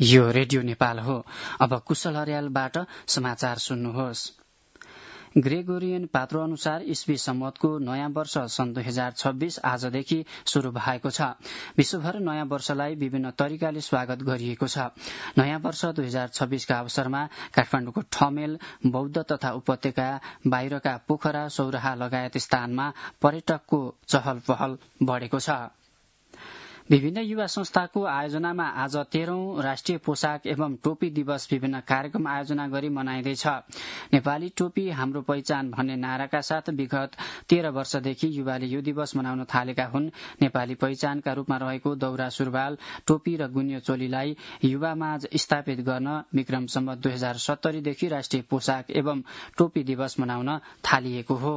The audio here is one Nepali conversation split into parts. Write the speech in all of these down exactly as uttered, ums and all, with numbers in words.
यो रेडियो नेपाल हो। अब कुशल अर्यालबाट समाचार सुन्नुहोस्। ग्रेगोरियन पात्रो अनुसार इस्वी सम्वतको नयाँ वर्ष सन् दुई हजार छब्बीस आजदेखि शुरू भएको छ। विश्वभर नयाँ वर्षलाई विभिन्न तरिकाले स्वागत गरिएको छ। नयाँ वर्ष दुई हजार छब्बीसका अवसरमा काठमाडौँको ठमेल, बौद्ध तथा उपत्यका बाहिरका पोखरा, सौराहा लगायत स्थानमा पर्यटकको चहल पहल बढ़ेको छ। विभिन्न युवा संस्थाको आयोजनामा आज तेह्रौं राष्ट्रिय पोशाक एवं टोपी दिवस विभिन्न कार्यक्रम आयोजना गरी मनाइँदैछ। नेपाली टोपी हाम्रो पहिचान भन्ने नाराका साथ विगत तेह्र वर्षदेखि युवाले यो दिवस मनाउन थालेका हुन्। नेपाली पहिचानका रूपमा रहेको दौरा सुरुवाल, टोपी र गुन्यो चोलीलाई युवामाझ स्थापित गर्न विक्रम सम्वत दुई हजार सत्तरीदेखि राष्ट्रिय पोशाक एवं टोपी दिवस मनाउन थालिएको हो।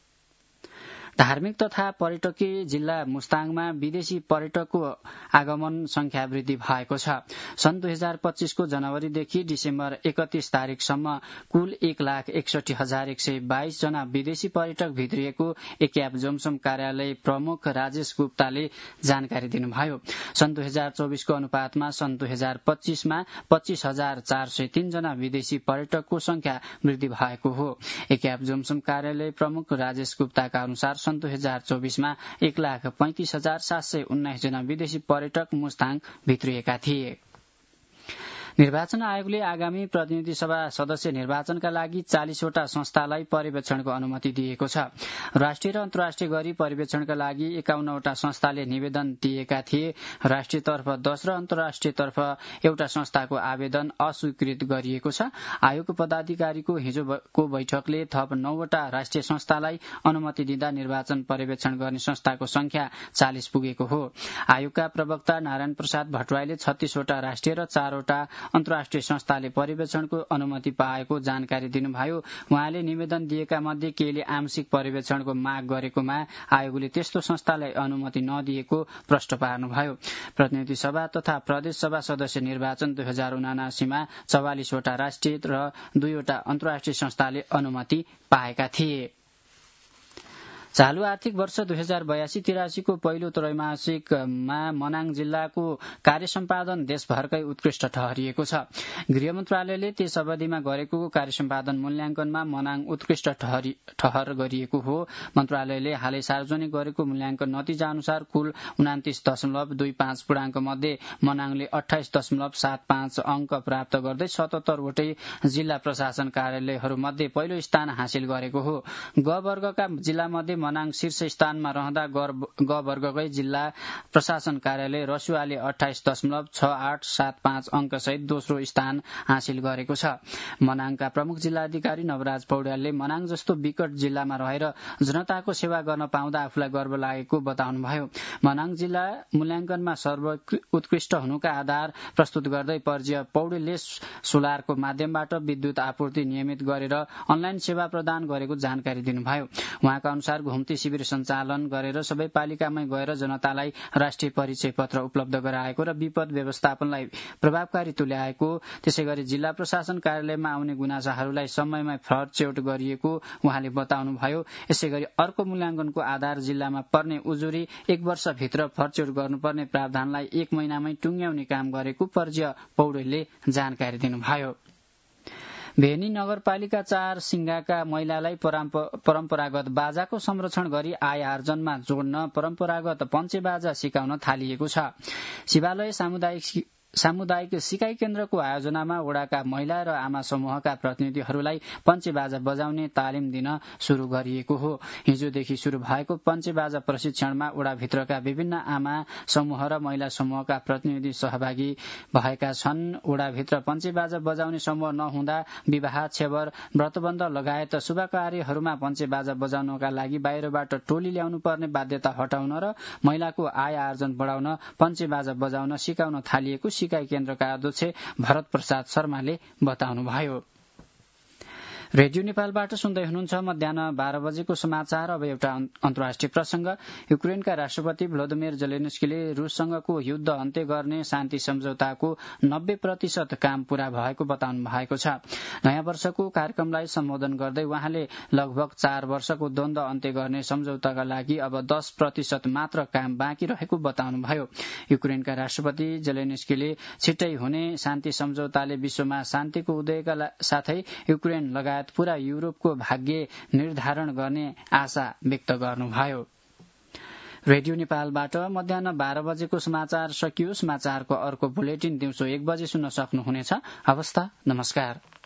धार्मिक तथा पर्यटकीय जिल्ला मुस्ताङमा विदेशी पर्यटकको आगमन संख्या वृद्धि भएको छ। सन् दुई हजार पच्चीसको जनवरीदेखि डिसेम्बर एकतीस तारीकसम्म कुल एक लाख एकसठी हजार एक सय बाइस जना विदेशी पर्यटक भित्रिएको एक्याप जोमसोम कार्यालय प्रमुख राजेश गुप्ताले जानकारी दिनुभयो। सन् दुई हजार चौबिसको अनुपातमा सन् दुई हजार पच्चीसमा पच्चीस हजार चार सय तीन जना विदेशी पर्यटकको संख्या वृद्धि भएको हो। एक्याप जोमसोम कार्यालय प्रमुख राजेश गुप्ताका अनुसार सन् दुई हजार चौबिसमा एक लाख पैंतिस हजार सात सय उन्नाइस जना विदेशी पर्यटक मुस्ताङ भित्रिएका थिए। निर्वाचन आयोगले आगामी प्रतिनिधि सभा सदस्य निर्वाचनका लागि चालिसवटा संस्थालाई पर्यवेक्षणको अनुमति दिएको छ। राष्ट्रिय र अन्तर्राष्ट्रिय गरी पर्यवेक्षणका लागि एकाउन्नवटा संस्थाले निवेदन दिएका थिए। राष्ट्रिय तर्फ दस र अन्तर्राष्ट्रिय तर्फ एउटा संस्थाको आवेदन अस्वीकृत गरिएको छ। आयोगको पदाधिकारीको हिजोको बैठकले थप नौवटा राष्ट्रिय संस्थालाई अनुमति दिँदा निर्वाचन पर्यवेक्षण गर्ने संस्थाको संख्या चालिस पुगेको हो। आयोगका प्रवक्ता नारायण प्रसाद भट्टराईले छत्तीसवटा राष्ट्रिय र चारवटा अन्तर्राष्ट्रिय संस्थाले पर्यवेक्षणको अनुमति पाएको जानकारी दिनुभयो। उहाँले निवेदन दिएका मध्ये केहीले आंशिक पर्यवेक्षणको माग गरेकोमा आयोगले त्यस्तो संस्थालाई अनुमति नदिएको प्रश्न पार्नुभयो। प्रतिनिधि सभा तथा प्रदेश सभा सदस्य निर्वाचन दुई हजार उनासीमा चौवालिसवटा राष्ट्रिय र दुईवटा अन्तर्राष्ट्रिय संस्थाले अनुमति पाएका थिए। चालू आर्थिक वर्ष दुई हजार बयासी तिरासीको पहिलो त्रैमासिकमा मनाङ जिल्लाको कार्य सम्पादन देशभरकै उत्कृष्ट ठहरिएको छ। गृह मन्त्रालयले त्यस अवधिमा गरेको कार्य सम्पादन मूल्याङ्कनमा मनाङ उत्कृष्ट ठहर गरिएको हो। मन्त्रालयले हालै सार्वजनिक गरेको मूल्याङ्कन नतिजा अनुसार कुल उनातिस दशमलव दुई पाँच पूर्णाङ्क मध्ये मनाङले अठाइस दशमलव सात पाँच अंक प्राप्त गर्दै सतहत्तरवटै जिल्ला प्रशासन कार्यालयहरू मध्ये पहिलो स्थान हासिल गरेको हो। ग वर्गका जिल्ला मध्ये मनाङ शीर्ष स्थानमा रहँदा ग वर्गकै जिल्ला प्रशासन कार्यालय रसुवाले अठाइस दशमलव छ आठ सात पाँच अंक सहित दोस्रो स्थान हासिल गरेको छ। मनाङका प्रमुख जिल्लाधिकारी नवराज पौड्यालले मनाङ जस्तो विकट जिल्लामा रहेर जनताको सेवा गर्न पाउँदा आफूलाई गर्व लागेको बताउनुभयो। मनाङ जिल्ला मूल्याङ्कनमा सर्वोत्कृष्ट हुनुका आधार प्रस्तुत गर्दै पर्य्य पौडेलले सोलरको माध्यमबाट विद्युत आपूर्ति नियमित गरेर अनलाइन सेवा प्रदान गरेको जानकारी दिनुभयो। उहाँका अनुसार घुम्ती शिविर सञ्चालन गरेर सबै पालिकामै गएर जनतालाई राष्ट्रिय परिचय पत्र उपलब्ध गराएको र विपद व्यवस्थापनलाई प्रभावकारी तुल्याएको, त्यसैगरी जिल्ला प्रशासन कार्यालयमा आउने गुनासाहरूलाई समयमै फरच्यौट गरिएको उहाँले बताउनुभयो। यसैगरी अर्को मूल्याङ्कनको आधार जिल्लामा पर्ने उजुरी एक वर्षभित्र फरच्यौट गर्नुपर्ने प्रावधानलाई एक महिनामै टुङ्ग्याउने काम गरेको पर्य्य पौडेलले जानकारी दिनुभयो। भेनी नगरपालिका चार सिंगाका महिलालाई परम्परागत बाजाको संरक्षण गरी आय आर्जनमा जोड्न परम्परागत पञ्चे बाजा सिकाउन थालिएको छ। शिवालय सामुदायिक सामुदायिक सिकाइ केन्द्रको आयोजनामा वडाका महिला र आमा समूहका प्रतिनिधिहरूलाई पञ्चे बाजा बजाउने तालिम दिन शुरू गरिएको हो। हिजोदेखि शुरू भएको पञ्चे बाजा प्रशिक्षणमा वडाभित्रका विभिन्न आमा समूह र महिला समूहका प्रतिनिधि सहभागी भएका छन्। वडाभित्र पञ्चे बाजा बजाउने समूह नहुँदा विवाह, छेवर, व्रतबन्ध लगायत शुभ कार्यहरूमा पञ्चे बाजा बजाउनका लागि बाहिरबाट टोली ल्याउनु पर्ने बाध्यता हटाउन र महिलाको आय आर्जन बढाउन पञ्चे बाजा बजाउन सिकाउन थालिएको सिकाइ केन्द्रका अध्यक्ष भरत प्रसाद शर्माले बताउनुभयो। रेडियो नेपालबाट सुन्दै हुनुहुन्छ मध्याह बाह्र बजेको समाचार। अब एउटा अन्तर्राष्ट्रिय प्रसंग। युक्रेनका राष्ट्रपति भ्लोदिमिर जेलेन्स्कीले रूससँगको युद्ध अन्त्य गर्ने शान्ति सम्झौताको नब्बे प्रतिशत काम पूरा भएको बताउनु भएको छ। नयाँ वर्षको कार्यक्रमलाई सम्बोधन गर्दै उहाँले लगभग चार वर्षको द्वन्द्व अन्त्य गर्ने सम्झौताका लागि अब दस प्रतिशत मात्र काम बाँकी रहेको बताउनुभयो। युक्रेनका राष्ट्रपति जेलेन्स्कीले छिट्टै हुने शान्ति सम्झौताले विश्वमा शान्तिको उदयका साथै युक्रेन लगायत पूरा युरोपको भाग्य निर्धारण गर्ने आशा व्यक्त गर्नुभयो। रेडियो नेपालबाट मध्याह बाह्र बजेको समाचार सकियो। समाचारको अर्को बुलेटिन दिउँसो एक बजे सुन्न सक्नुहुनेछ। हवस् त, नमस्कार।